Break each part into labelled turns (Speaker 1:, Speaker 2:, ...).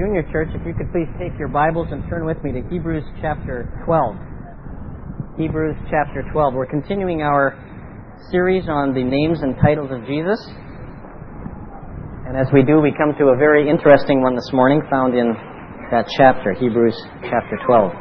Speaker 1: Junior Church, if you could please take your Bibles and turn with me to Hebrews chapter 12. Hebrews chapter 12. We're continuing our series on the names and titles of Jesus. And as we do, we come to a very interesting one this morning found in that chapter, Hebrews chapter 12.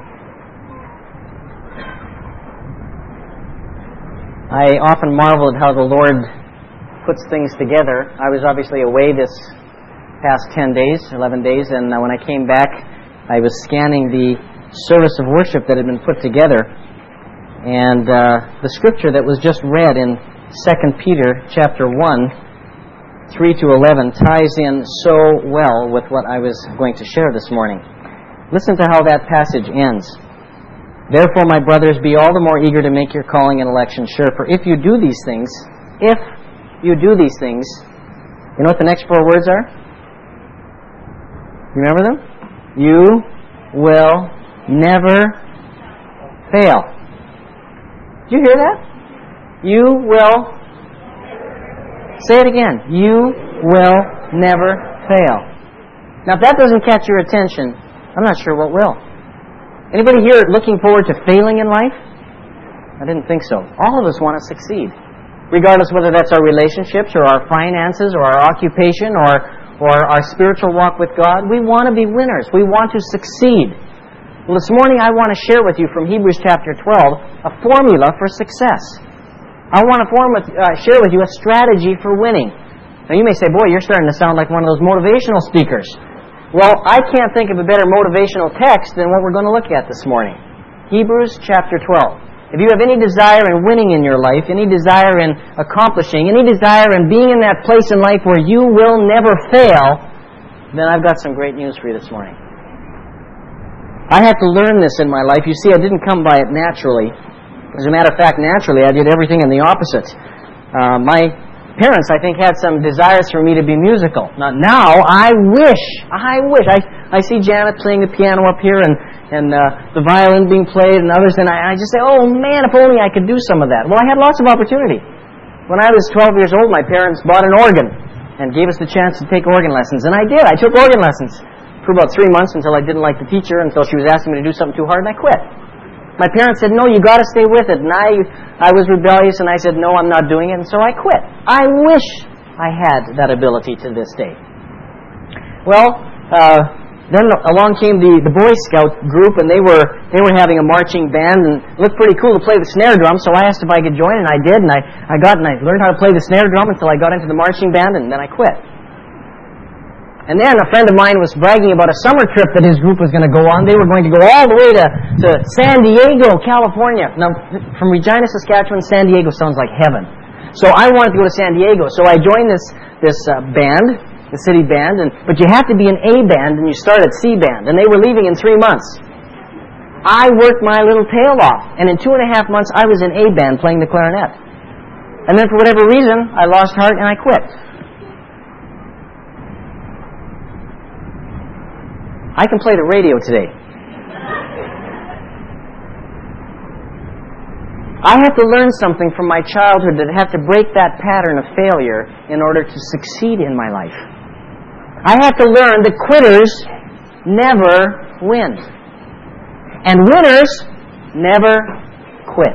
Speaker 1: I often marveled how the Lord puts things together. I was obviously away this past 11 days, and when I came back, I was scanning the service of worship that had been put together, and the scripture that was just read in 2 Peter chapter 1, 3 to 11, ties in so well with what I was going to share this morning. Listen to how that passage ends. "Therefore, my brothers, be all the more eager to make your calling and election sure, for if you do these things, you know what the next four words are? Remember them? You will never fail." Did you hear that? You will. Say it again. You will never fail. Now, if that doesn't catch your attention, I'm not sure what will. Anybody here looking forward to failing in life? I didn't think so. All of us want to succeed, regardless whether that's our relationships or our finances or our occupation or our spiritual walk with God. We want to be winners. We want to succeed. Well, this morning I want to share with you from Hebrews chapter 12 a formula for success. I want to share with you a strategy for winning. Now you may say, boy, you're starting to sound like one of those motivational speakers. Well, I can't think of a better motivational text than what we're going to look at this morning. Hebrews chapter 12. If you have any desire in winning in your life, any desire in accomplishing, any desire in being in that place in life where you will never fail, then I've got some great news for you this morning. I had to learn this in my life. You see, I didn't come by it naturally. As a matter of fact, naturally, I did everything in the opposite. My parents, I think, had some desires for me to be musical. Now, I wish. I see Janet playing the piano up here and the violin being played and others, and I just say, oh man, if only I could do some of that. Well, I had lots of opportunity. When I was 12 years old, my parents bought an organ and gave us the chance to take organ lessons, and I did. I took organ lessons for about 3 months until I didn't like the teacher, until she was asking me to do something too hard, and I quit. My parents said, no, you got to stay with it, and I was rebellious, and I said, no, I'm not doing it, and so I quit. I wish I had that ability to this day. Well, then along came the Boy Scout group, and they were having a marching band, and it looked pretty cool to play the snare drum, so I asked if I could join, and I did, and I learned how to play the snare drum until I got into the marching band, and then I quit. And then a friend of mine was bragging about a summer trip that his group was going to go on. They were going to go all the way to San Diego, California. Now, from Regina, Saskatchewan, San Diego sounds like heaven. So I wanted to go to San Diego, so I joined this band, the city band, but you have to be an A band, and you start at C band, and they were leaving in 3 months. I worked my little tail off, and in 2.5 months, I was in A band playing the clarinet. And then for whatever reason, I lost heart and I quit. I can play the radio today. I had to learn something from my childhood that had to break that pattern of failure in order to succeed in my life. I had to learn that quitters never win. And winners never quit.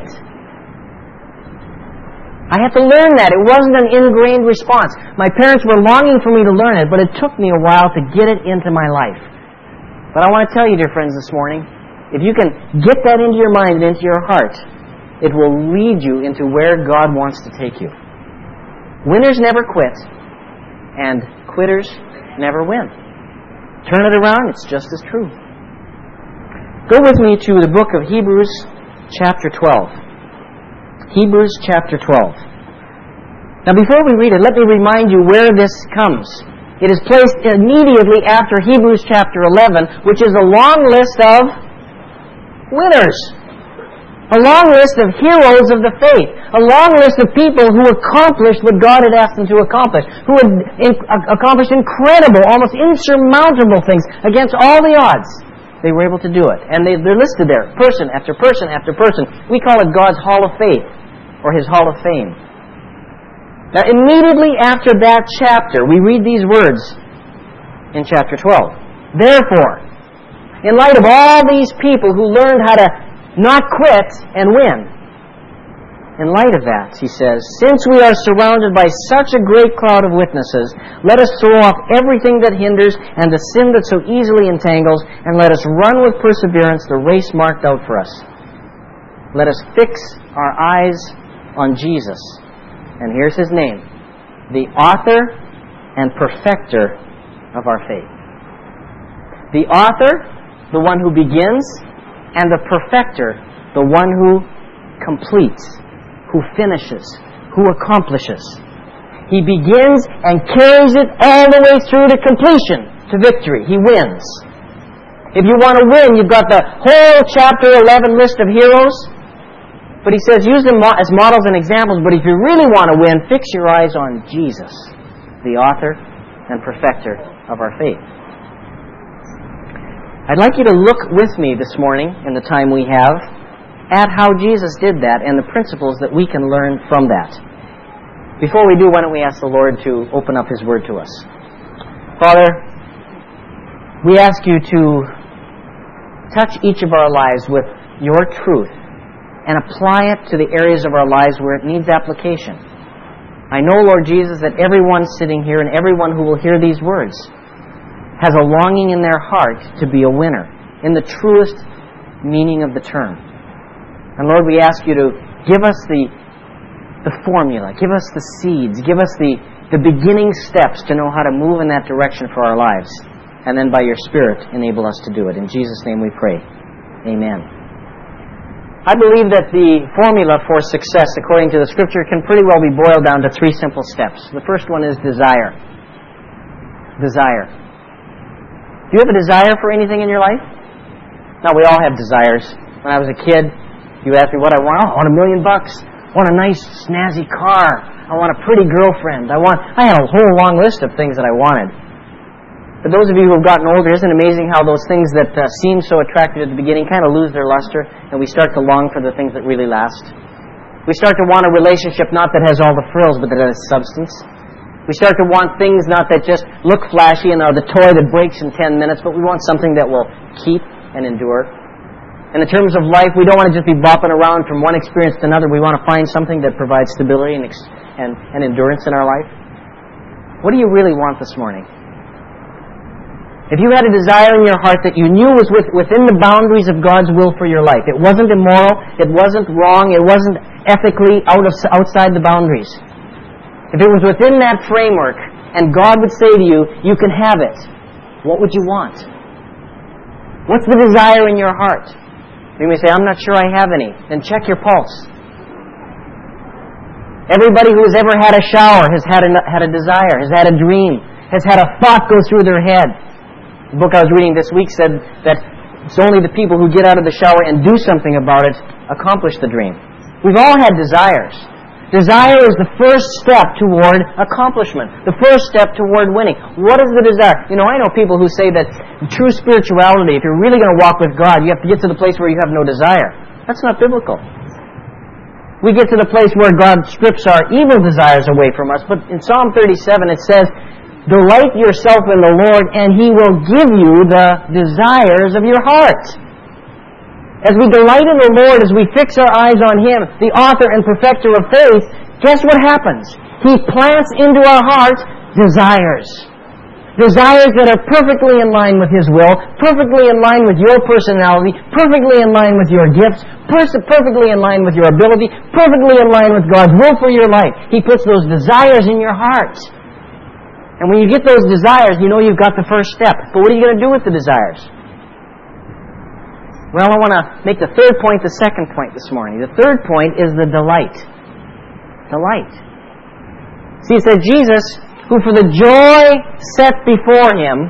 Speaker 1: I had to learn that. It wasn't an ingrained response. My parents were longing for me to learn it, but it took me a while to get it into my life. But I want to tell you, dear friends, this morning, if you can get that into your mind and into your heart, it will lead you into where God wants to take you. Winners never quit, and quitters never win. Turn it around, it's just as true. Go with me to the book of Hebrews chapter 12. Hebrews chapter 12. Now before we read it, let me remind you where this comes. It is placed immediately after Hebrews chapter 11, which is a long list of winners. A long list of heroes of the faith. A long list of people who accomplished what God had asked them to accomplish. Who had accomplished incredible, almost insurmountable things against all the odds. They were able to do it. And they're listed there, person after person after person. We call it God's Hall of Faith, or His Hall of Fame. Now, immediately after that chapter, we read these words in chapter 12. Therefore, in light of all these people who learned how to not quit and win, in light of that, he says, since we are surrounded by such a great cloud of witnesses, let us throw off everything that hinders and the sin that so easily entangles, and let us run with perseverance the race marked out for us. Let us fix our eyes on Jesus. And here's His name, the author and perfecter of our faith. The author, the one who begins, and the perfecter, the one who completes, who finishes, who accomplishes. He begins and carries it all the way through to completion, to victory. He wins. If you want to win, you've got the whole chapter 11 list of heroes. But he says use them as models and examples. But if you really want to win, fix your eyes on Jesus, the author and perfecter of our faith. I'd like you to look with me this morning, in the time we have, at how Jesus did that and the principles that we can learn from that. Before we do, why don't we ask the Lord to open up His Word to us. Father, we ask you to touch each of our lives with your truth and apply it to the areas of our lives where it needs application. I know, Lord Jesus, that everyone sitting here and everyone who will hear these words has a longing in their heart to be a winner, in the truest meaning of the term. And Lord, we ask you to give us the formula, give us the seeds, give us the beginning steps to know how to move in that direction for our lives. And then by your Spirit, enable us to do it. In Jesus' name we pray. Amen. I believe that the formula for success, according to the Scripture, can pretty well be boiled down to 3 simple steps. The first one is desire. Desire. Do you have a desire for anything in your life? Now, we all have desires. When I was a kid, you asked me what I want. Oh, I want $1 million. I want a nice, snazzy car. I want a pretty girlfriend. I had a whole long list of things that I wanted. For those of you who have gotten older, isn't it amazing how those things that seem so attractive at the beginning kind of lose their luster, and we start to long for the things that really last? We start to want a relationship not that has all the frills, but that has substance. We start to want things not that just look flashy and are the toy that breaks in 10 minutes, but we want something that will keep and endure. In the terms of life, we don't want to just be bopping around from one experience to another. We want to find something that provides stability and endurance in our life. What do you really want this morning? If you had a desire in your heart that you knew was within the boundaries of God's will for your life, it wasn't immoral, it wasn't wrong, it wasn't ethically outside the boundaries. If it was within that framework and God would say to you, you can have it, what would you want? What's the desire in your heart? You may say, I'm not sure I have any. Then check your pulse. Everybody who has ever had a shower has had a desire, has had a dream, has had a thought go through their head. The book I was reading this week said that it's only the people who get out of the shower and do something about it accomplish the dream. We've all had desires. Desire is the first step toward accomplishment, the first step toward winning. What is the desire? You know, I know people who say that true spirituality, if you're really going to walk with God, you have to get to the place where you have no desire. That's not biblical. We get to the place where God strips our evil desires away from us. But in Psalm 37 it says, delight yourself in the Lord and He will give you the desires of your heart. As we delight in the Lord, as we fix our eyes on Him, the author and perfecter of faith, guess what happens? He plants into our hearts desires. Desires that are perfectly in line with His will, perfectly in line with your personality, perfectly in line with your gifts, perfectly in line with your ability, perfectly in line with God's will for your life. He puts those desires in your heart. And when you get those desires, you know you've got the first step. But what are you going to do with the desires? Well, I want to make the third point the second point this morning. The third point is the delight. Delight. See, it said Jesus, who for the joy set before Him,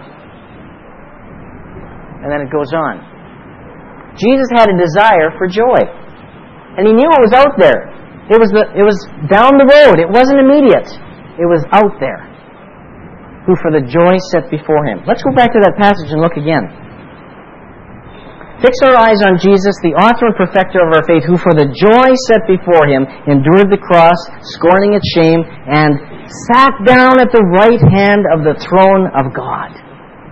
Speaker 1: and then it goes on. Jesus had a desire for joy. And He knew it was out there. It was down the road. It wasn't immediate. It was out there. Who for the joy set before Him. Let's go back to that passage and look again. Fix our eyes on Jesus, the author and perfecter of our faith, who for the joy set before Him endured the cross, scorning its shame, and sat down at the right hand of the throne of God.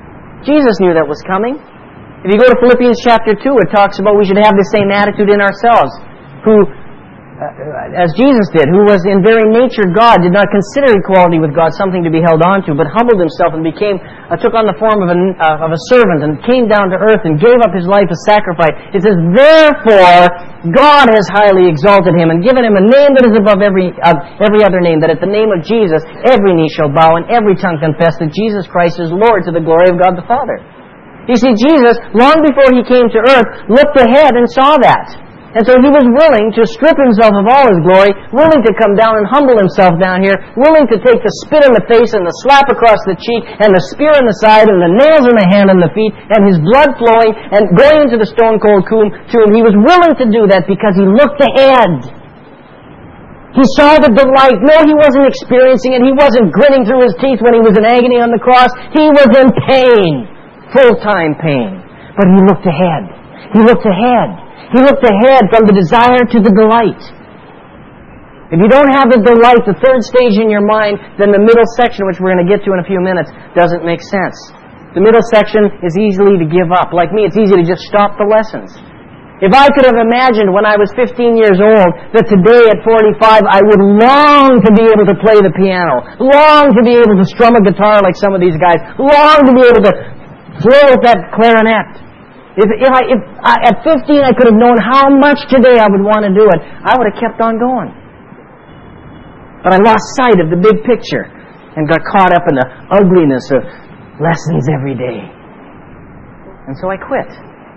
Speaker 1: Jesus knew that was coming. If you go to Philippians chapter 2, it talks about we should have the same attitude in ourselves, who, as Jesus did, who was in very nature God, did not consider equality with God something to be held on to, but humbled himself and took on the form of a servant and came down to earth and gave up his life as sacrifice. It says, therefore, God has highly exalted him and given him a name that is above every other name, that at the name of Jesus every knee shall bow and every tongue confess that Jesus Christ is Lord, to the glory of God the Father. You see, Jesus, long before he came to earth, looked ahead and saw that. And so he was willing to strip himself of all his glory, willing to come down and humble himself down here, willing to take the spit in the face and the slap across the cheek and the spear in the side and the nails in the hand and the feet and his blood flowing and going into the stone-cold tomb. He was willing to do that because he looked ahead. He saw the delight. No, he wasn't experiencing it. He wasn't gritting through his teeth when he was in agony on the cross. He was in pain, full-time pain. But he looked ahead. He looked ahead. He looked ahead from the desire to the delight. If you don't have the delight, the third stage in your mind, then the middle section, which we're going to get to in a few minutes, doesn't make sense. The middle section is easily to give up. Like me, it's easy to just stop the lessons. If I could have imagined when I was 15 years old that today at 45 I would long to be able to play the piano, long to be able to strum a guitar like some of these guys, long to be able to play with that clarinet. If at 15 I could have known how much today I would want to do it, I would have kept on going. But I lost sight of the big picture and got caught up in the ugliness of lessons every day. And so I quit.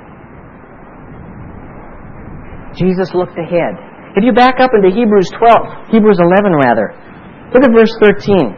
Speaker 1: Jesus looked ahead. If you back up into Hebrews 11 rather, look at verse 13.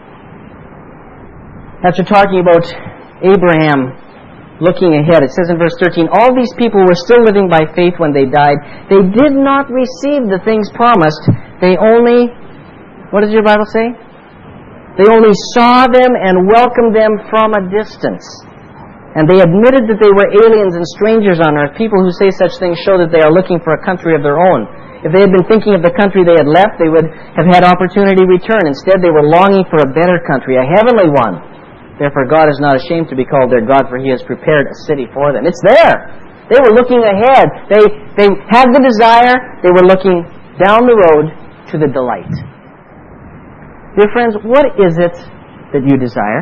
Speaker 1: After talking about Abraham looking ahead, it says in verse 13, all these people were still living by faith when they died. They did not receive the things promised. They only, what does your Bible say? They only saw them and welcomed them from a distance. And they admitted that they were aliens and strangers on earth. People who say such things show that they are looking for a country of their own. If they had been thinking of the country they had left, they would have had opportunity to return. Instead, they were longing for a better country, a heavenly one. Therefore, God is not ashamed to be called their God, for He has prepared a city for them. It's there. They were looking ahead. They had the desire. They were looking down the road to the delight. Dear friends, what is it that you desire?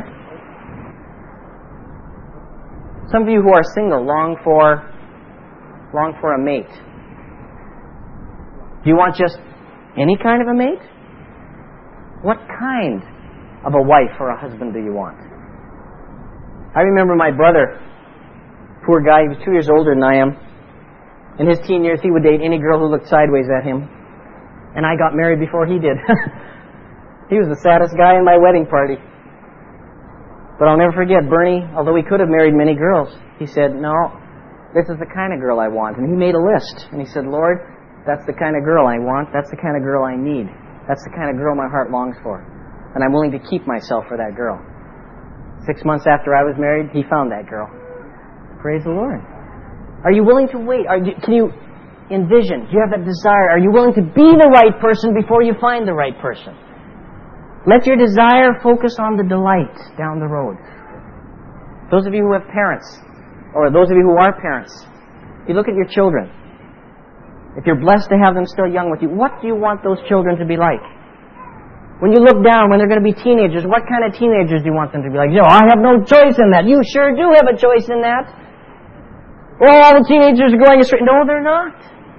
Speaker 1: Some of you who are single long for a mate. Do you want just any kind of a mate? What kind of a wife or a husband do you want? I remember my brother, poor guy, he was 2 years older than I am. In his teen years, he would date any girl who looked sideways at him. And I got married before he did. He was the saddest guy in my wedding party. But I'll never forget, Bernie, although he could have married many girls, he said, no, this is the kind of girl I want. And he made a list. And he said, Lord, that's the kind of girl I want. That's the kind of girl I need. That's the kind of girl my heart longs for. And I'm willing to keep myself for that girl. 6 months after I was married, he found that girl. Praise the Lord. Are you willing to wait? Can you envision? Do you have that desire? Are you willing to be the right person before you find the right person? Let your desire focus on the delight down the road. Those of you who have parents, or those of you who are parents, you look at your children. If you're blessed to have them still young with you, what do you want those children to be like? When you look down, when they're going to be teenagers, what kind of teenagers do you want them to be like? I have no choice in that. You sure do have a choice in that. All the teenagers are going astray. No, they're not.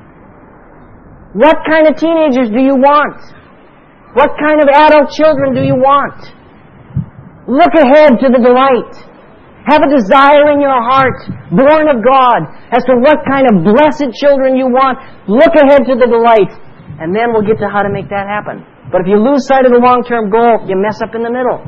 Speaker 1: What kind of teenagers do you want? What kind of adult children do you want? Look ahead to the delight. Have a desire in your heart, born of God, as to what kind of blessed children you want. Look ahead to the delight, and then we'll get to how to make that happen. But if you lose sight of the long-term goal, you mess up in the middle.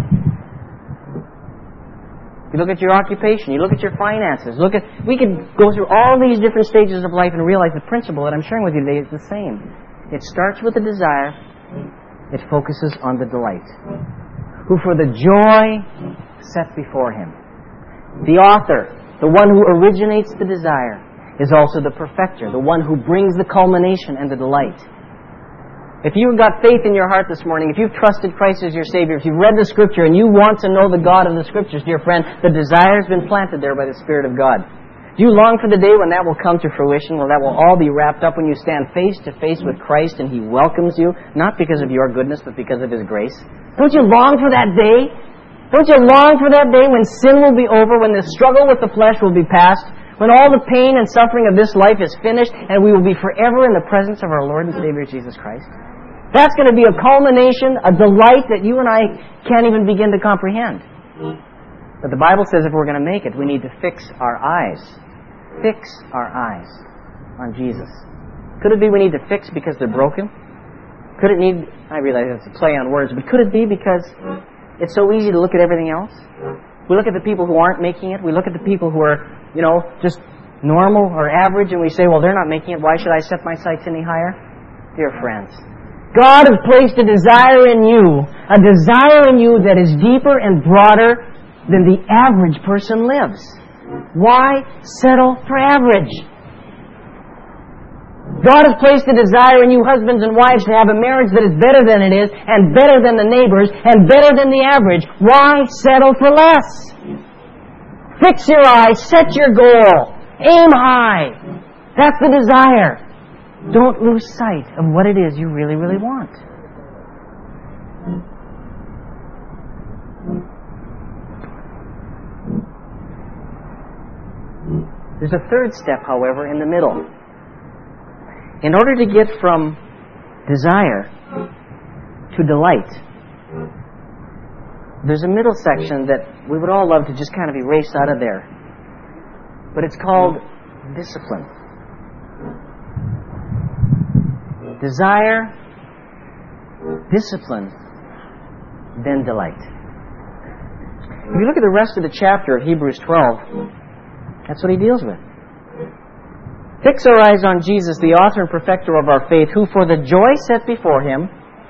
Speaker 1: You look at your occupation, you look at your finances, we could go through all these different stages of life and realize the principle that I'm sharing with you today is the same. It starts with a desire, it focuses on the delight. Who for the joy set before him. The author, the one who originates the desire, is also the perfecter, the one who brings the culmination and the delight. If you've got faith in your heart this morning, if you've trusted Christ as your Savior, if you've read the Scripture and you want to know the God of the Scriptures, dear friend, the desire has been planted there by the Spirit of God. Do you long for the day when that will come to fruition? Well, that will all be wrapped up when you stand face to face with Christ and He welcomes you, not because of your goodness, but because of His grace. Don't you long for that day? Don't you long for that day when sin will be over, when the struggle with the flesh will be past, when all the pain and suffering of this life is finished, and we will be forever in the presence of our Lord and Savior Jesus Christ? That's going to be a culmination, a delight that you and I can't even begin to comprehend. But the Bible says if we're going to make it, we need to fix our eyes on Jesus. Could it be we need to fix because they're broken? Could it need, I realize it's a play on words, but could it be because it's so easy to look at everything else? We look at the people who aren't making it. We look at the people who are, just normal or average, and we say, well, they're not making it. Why should I set my sights any higher? Dear friends, God has placed a desire in you that is deeper and broader than the average person lives. Why settle for average? God has placed a desire in you, husbands and wives, to have a marriage that is better than it is, and better than the neighbors, and better than the average. Why settle for less? Fix your eyes, set your goal, aim high. That's the desire. Don't lose sight of what it is you really, really want. There's a third step, however, in the middle. In order to get from desire to delight, there's a middle section that we would all love to just kind of erase out of there. But it's called discipline. Desire, discipline, then delight. If you look at the rest of the chapter of Hebrews 12, that's what he deals with. Fix our eyes on Jesus, the author and perfecter of our faith, who for the joy set before Him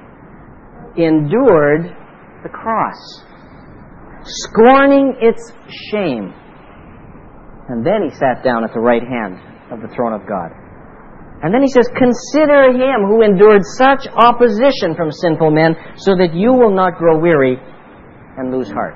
Speaker 1: endured the cross, scorning its shame. And then He sat down at the right hand of the throne of God. And then He says, consider Him who endured such opposition from sinful men, so that you will not grow weary and lose heart.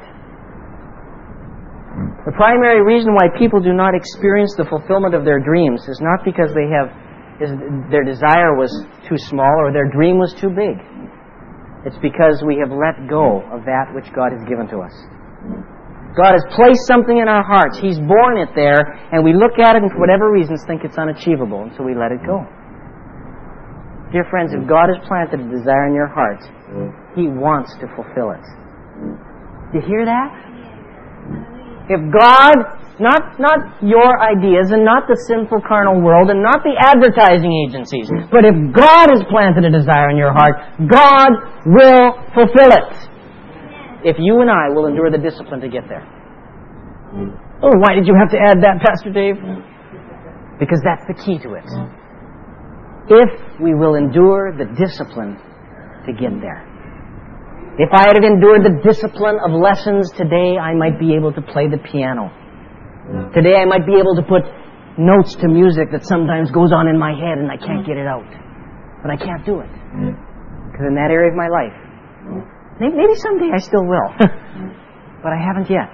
Speaker 1: The primary reason why people do not experience the fulfillment of their dreams is not because their desire was too small or their dream was too big. It's because we have let go of that which God has given to us. God has placed something in our hearts. He's born it there, and we look at it and for whatever reasons think it's unachievable, and so we let it go. Dear friends, if God has planted a desire in your heart, He wants to fulfill it. Do you hear that? If God, not your ideas and not the sinful carnal world and not the advertising agencies, but if God has planted a desire in your heart, God will fulfill it. If you and I will endure the discipline to get there. Oh, why did you have to add that, Pastor Dave? Because that's the key to it. If we will endure the discipline to get there. If I had endured the discipline of lessons today, I might be able to play the piano. Today I might be able to put notes to music that sometimes goes on in my head and I can't get it out. But I can't do it. Because in that area of my life, maybe someday I still will. But I haven't yet.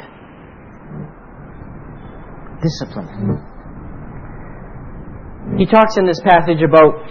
Speaker 1: Discipline. He talks in this passage about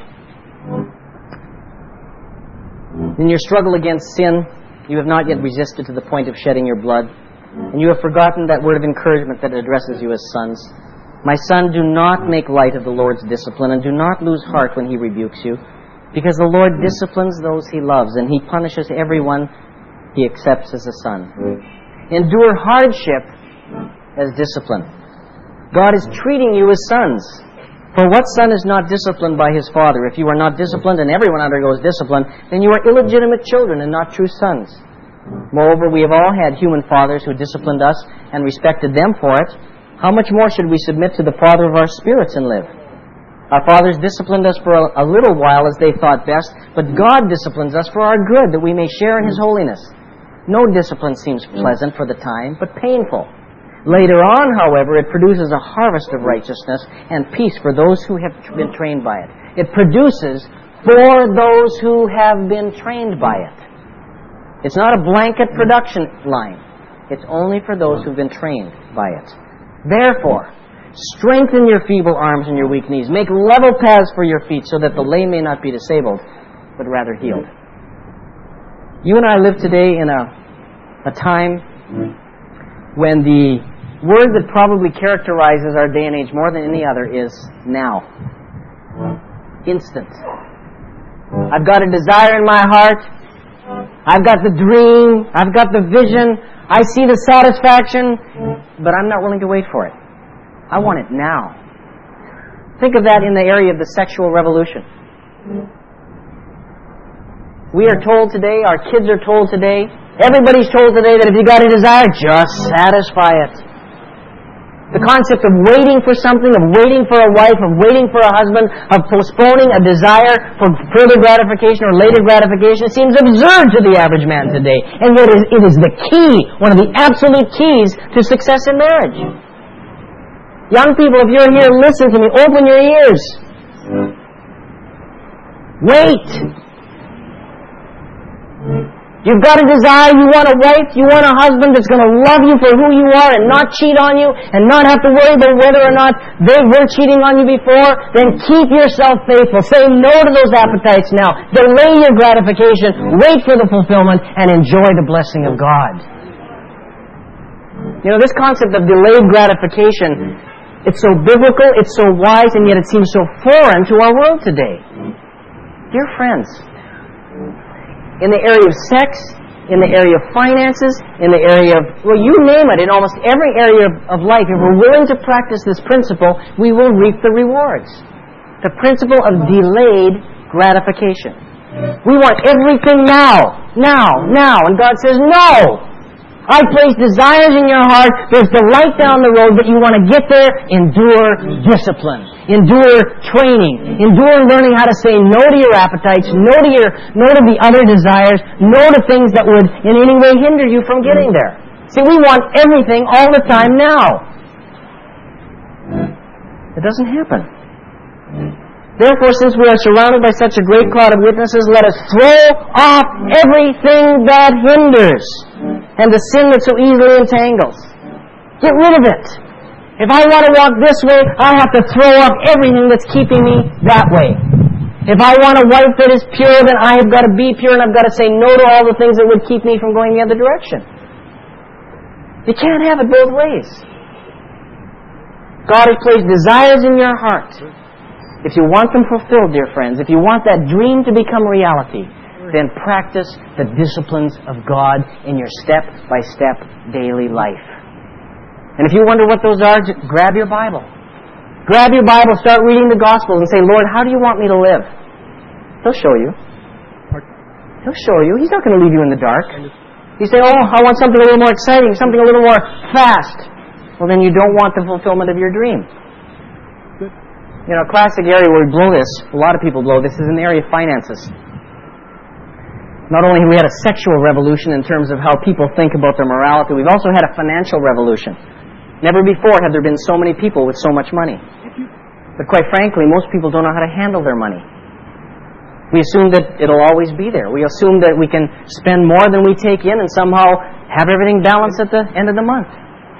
Speaker 1: in your struggle against sin, you have not yet resisted to the point of shedding your blood, and you have forgotten that word of encouragement that addresses you as sons. My son, do not make light of the Lord's discipline, and do not lose heart when He rebukes you, because the Lord disciplines those He loves, and He punishes everyone He accepts as a son. Endure hardship as discipline. God is treating you as sons. For what son is not disciplined by his father? If you are not disciplined, and everyone undergoes discipline, then you are illegitimate children and not true sons. Moreover, we have all had human fathers who disciplined us and respected them for it. How much more should we submit to the Father of our spirits and live? Our fathers disciplined us for a little while as they thought best, but God disciplines us for our good, that we may share in His holiness. No discipline seems pleasant for the time, but painful. Later on, however, it produces a harvest of righteousness and peace for those who have been trained by it. It produces for those who have been trained by it. It's not a blanket production line. It's only for those who've been trained by it. Therefore, strengthen your feeble arms and your weak knees. Make level paths for your feet so that the lame may not be disabled, but rather healed. You and I live today in a time when the word that probably characterizes our day and age more than any other is now. Instant. I've got a desire in my heart. I've got the dream. I've got the vision. I see the satisfaction, but I'm not willing to wait for it. I want it now. Think of that in the area of the sexual revolution. We are told today, our kids are told today, everybody's told today that if you got a desire, just satisfy it. The concept of waiting for something, of waiting for a wife, of waiting for a husband, of postponing a desire for further gratification or later gratification seems absurd to the average man today. And yet it is the key, one of the absolute keys to success in marriage. Young people, if you're here, listen to me. Open your ears. Wait. You've got a desire, you want a wife, you want a husband that's going to love you for who you are and not cheat on you and not have to worry about whether or not they were cheating on you before, then keep yourself faithful. Say no to those appetites now. Delay your gratification, wait for the fulfillment, and enjoy the blessing of God. You know, this concept of delayed gratification, it's so biblical, it's so wise, and yet it seems so foreign to our world today. Dear friends, in the area of sex, in the area of finances, in the area of, well, you name it, in almost every area of life, if we're willing to practice this principle, we will reap the rewards. The principle of delayed gratification. We want everything now. And God says, no! I place desires in your heart. There's delight down the road, but you want to get there. Endure discipline. Endure training. Endure learning how to say no to your appetites, no to the other desires, no to things that would in any way hinder you from getting there. See, we want everything all the time now. It doesn't happen. Therefore, since we are surrounded by such a great cloud of witnesses, let us throw off everything that hinders and the sin that so easily entangles. Get rid of it. If I want to walk this way, I have to throw off everything that's keeping me that way. If I want a wife that is pure, then I have got to be pure and I've got to say no to all the things that would keep me from going the other direction. You can't have it both ways. God has placed desires in your heart. If you want them fulfilled, dear friends, if you want that dream to become reality, then practice the disciplines of God in your step-by-step daily life. And if you wonder what those are, just grab your Bible. Grab your Bible, start reading the Gospels and say, Lord, how do you want me to live? He'll show you. He'll show you. He's not going to leave you in the dark. You say, oh, I want something a little more exciting, something a little more fast. Well, then you don't want the fulfillment of your dream. You know, a classic area where we blow this, a lot of people blow this, is in the area of finances. Not only have we had a sexual revolution in terms of how people think about their morality, we've also had a financial revolution. Never before have there been so many people with so much money. But quite frankly, most people don't know how to handle their money. We assume that it'll always be there. We assume that we can spend more than we take in and somehow have everything balanced at the end of the month.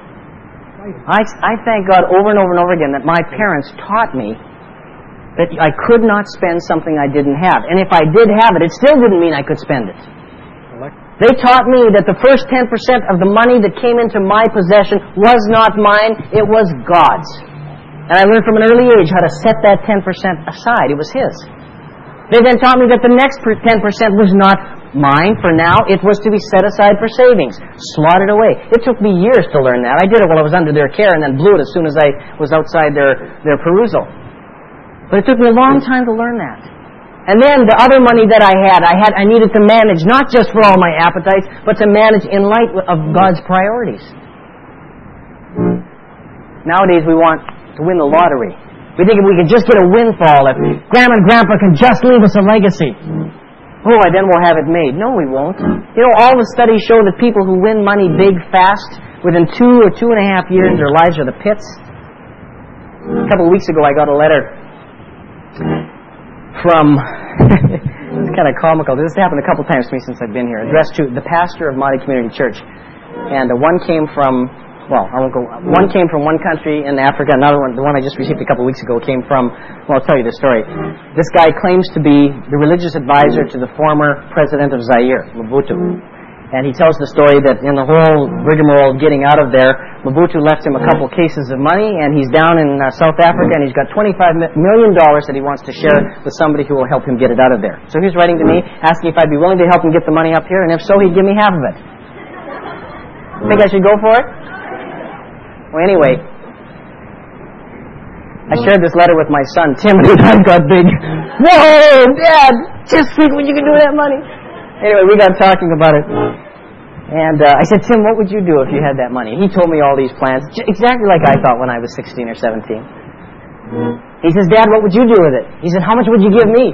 Speaker 1: I thank God over and over and over again that my parents taught me that I could not spend something I didn't have. And if I did have it, it still didn't mean I could spend it. They taught me that the first 10% of the money that came into my possession was not mine, it was God's. And I learned from an early age how to set that 10% aside. It was His. They then taught me that the next 10% was not mine for now. It was to be set aside for savings, slotted away. It took me years to learn that. I did it while I was under their care and then blew it as soon as I was outside their perusal. But it took me a long time to learn that. And then the other money that I needed to manage, not just for all my appetites, but to manage in light of God's priorities. Nowadays we want to win the lottery. We think if we could just get a windfall, if Grandma and Grandpa can just leave us a legacy, then we'll have it made. No, we won't. You know, all the studies show that people who win money big, fast, within 2 or 2.5 years, their lives are the pits. A couple of weeks ago, I got a letter from It's kind of comical. This has happened a couple times to me since I've been here. Addressed to the pastor of Mahdi Community Church. And one came from, one came from one country in Africa. Another one, the one I just received a couple weeks ago, came from, I'll tell you the story. This guy claims to be the religious advisor to the former president of Zaire, Mobutu. And he tells the story that in the whole rigmarole of getting out of there, Mobutu left him a couple cases of money, and he's down in South Africa, and he's got $25 million that he wants to share with somebody who will help him get it out of there. So he's writing to me, asking if I'd be willing to help him get the money up here, and if so, he'd give me half of it. Think I should go for it? Well, anyway, I shared this letter with my son, Tim, and his eyes got big. Whoa, Dad, just think what you can do with that money. Anyway, we got talking about it. And I said, Tim, what would you do if you had that money? He told me all these plans, exactly like I thought when I was 16 or 17. He says, Dad, what would you do with it? He said, how much would you give me?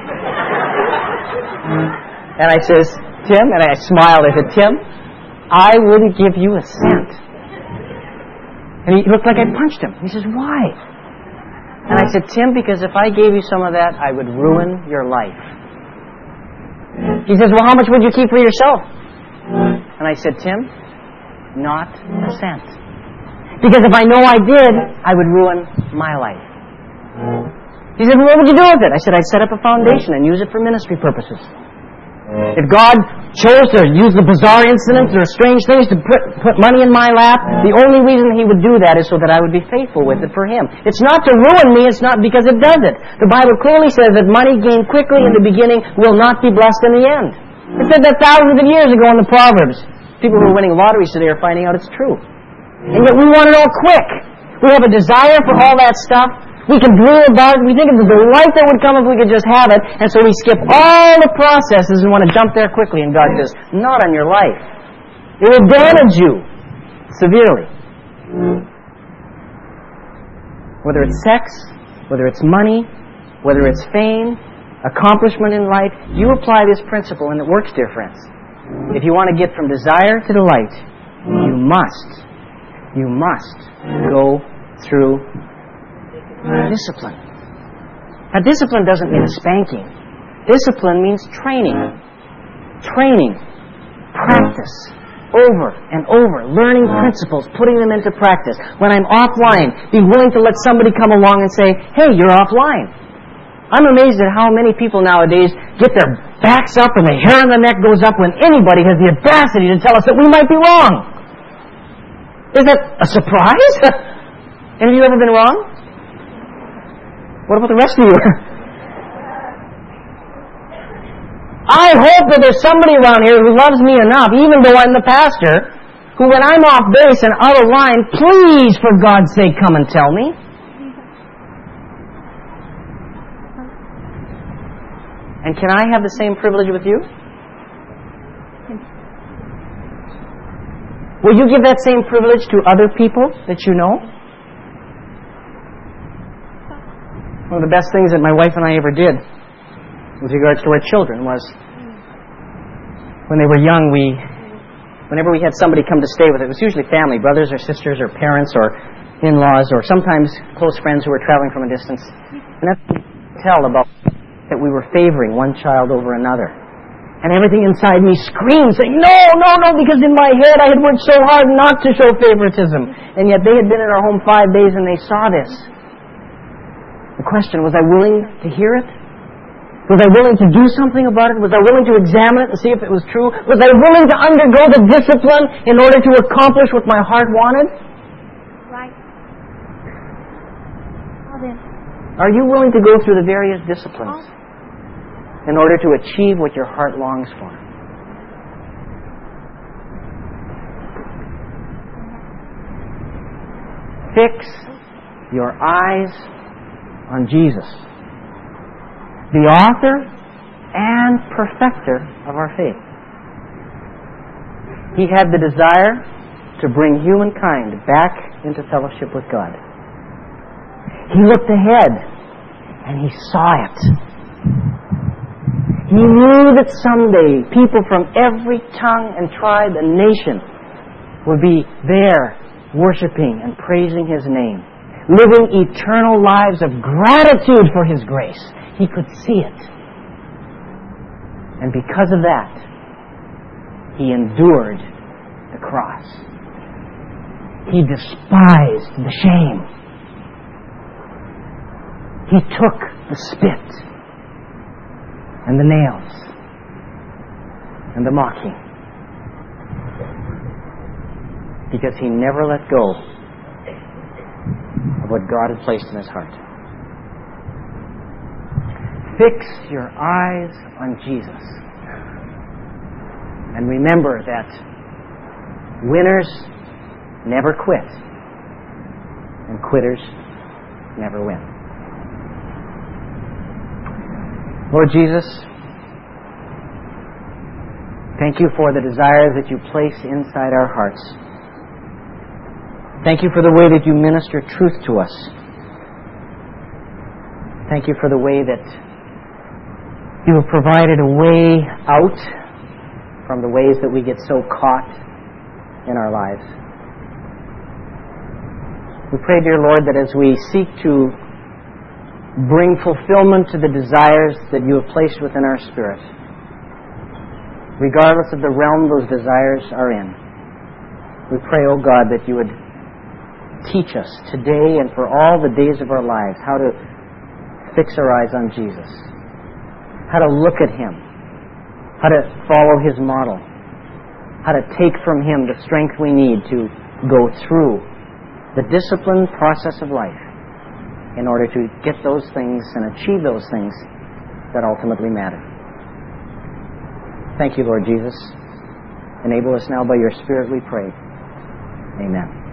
Speaker 1: And I says, Tim, and I smiled. I said, Tim, I wouldn't give you a cent. And he looked like I punched him. He says, why? And I said, Tim, because if I gave you some of that, I would ruin your life. He says, well, how much would you keep for yourself? And I said, Tim, not a cent. Because if I know I did, I would ruin my life. He said, well, what would you do with it? I said, I'd set up a foundation and use it for ministry purposes. If God chose to use the bizarre incidents or strange things to put money in my lap, the only reason He would do that is so that I would be faithful with it for Him. It's not to ruin me, it's not because it does it. The Bible clearly says that money gained quickly in the beginning will not be blessed in the end. It said that thousands of years ago in the Proverbs. People who are winning lotteries today are finding out it's true. And yet we want it all quick. We have a desire for all that stuff. We can dream about it. We think of the delight that would come if we could just have it. And so we skip all the processes and want to jump there quickly. And God says, not on your life. It will damage you severely. Whether it's sex, whether it's money, whether it's fame, accomplishment in life, you apply this principle and it works, dear friends. If you want to get from desire to delight, you must go through discipline. Now, discipline doesn't mean spanking. Discipline means training. Training. Practice. Over and over. Learning principles. Putting them into practice. When I'm offline, be willing to let somebody come along and say, hey, you're offline. I'm amazed at how many people nowadays get their backs up and the hair on the neck goes up when anybody has the audacity to tell us that we might be wrong. Is that a surprise? Have you ever been wrong? What about the rest of you? I hope that there's somebody around here who loves me enough, even though I'm the pastor, who when I'm off base and out of line, please, for God's sake, come and tell me. And can I have the same privilege with you? Will you give that same privilege to other people that you know? One of the best things that my wife and I ever did with regards to our children was when they were young, whenever we had somebody come to stay with it was usually family, brothers or sisters or parents or in-laws or sometimes close friends who were traveling from a distance. And that's what we could tell about that we were favoring one child over another. And everything inside me screamed, saying, no, because in my head I had worked so hard not to show favoritism. And yet they had been in our home 5 days and they saw this. The question, was I willing to hear it? Was I willing to do something about it? Was I willing to examine it and see if it was true? Was I willing to undergo the discipline in order to accomplish what my heart wanted?
Speaker 2: Right. Well then.
Speaker 1: Are you willing to go through the various disciplines in order to achieve what your heart longs for? Fix your eyes on Jesus, the author and perfecter of our faith. He had the desire to bring humankind back into fellowship with God. He looked ahead and he saw it. He knew that someday people from every tongue and tribe and nation would be there worshiping and praising His name, living eternal lives of gratitude for His grace. He could see it. And because of that, He endured the cross. He despised the shame. He took the spit and the nails and the mocking, because He never let go of what God had placed in His heart. Fix your eyes on Jesus. And remember that winners never quit, and quitters never win. Lord Jesus, thank You for the desires that You place inside our hearts. Thank You for the way that You minister truth to us. Thank You for the way that You have provided a way out from the ways that we get so caught in our lives. We pray, dear Lord, that as we seek to bring fulfillment to the desires that You have placed within our spirit, regardless of the realm those desires are in, we pray, O God, that You would teach us today and for all the days of our lives how to fix our eyes on Jesus, how to look at Him, how to follow His model, how to take from Him the strength we need to go through the disciplined process of life in order to get those things and achieve those things that ultimately matter. Thank You, Lord Jesus. Enable us now by Your Spirit, we pray. Amen.